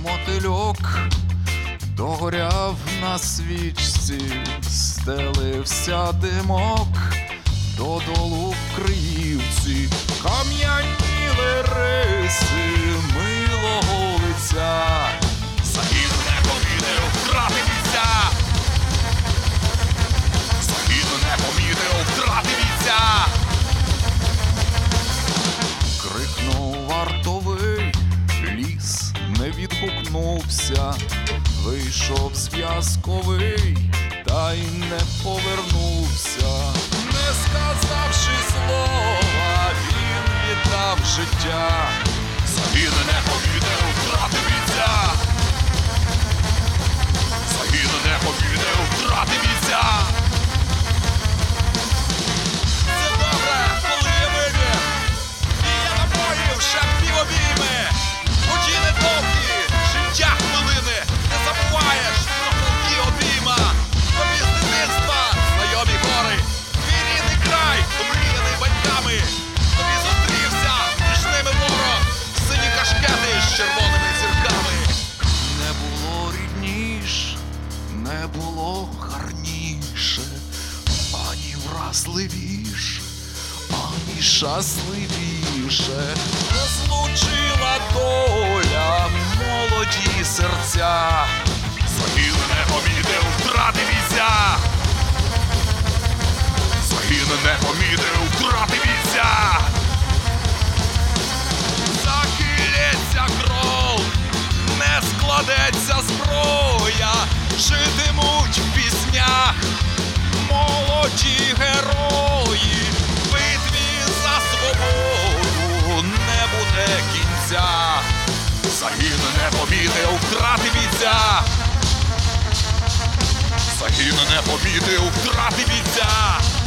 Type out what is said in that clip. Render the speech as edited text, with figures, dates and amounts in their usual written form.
мотильок догоряв на свічці, стелився димок додолу в Криївці. Кам'яніли риси милого лиця, Загін не помітив втрати війця. Загін не помітив втрати війця. крикнув вартовий, ліс не відгукнувся, вийшов зв'язковий, та й не повернувся. Не сказавши слова, він віддав життя. Загін не помітив втрати війця. Загін не помітив втрати війця. Це добре, коли є вибір. І є набоїв, ще півобійми. Путі недовгі, життя хвилини. Не забуваєш про палки обійма. Тобі з дитинства знайомі гори. Твій рідний край, омріяний батьками. Тобі зустрівся між ними ворог. Сині кашкети з червоними зірками. Не було рідніш, не було гарніше, ані вразливіше, ані щасливіше. Розлучила доля молоді серця. Загін не помітив втрати війця. Загін не помітив втрати війця. Закилється кров, не складеться зброя, житимуть в піснях молоді герої. В битві за свободу не буде кінця. Загін не помітив втрати війця. Загін не помітив втрати війця.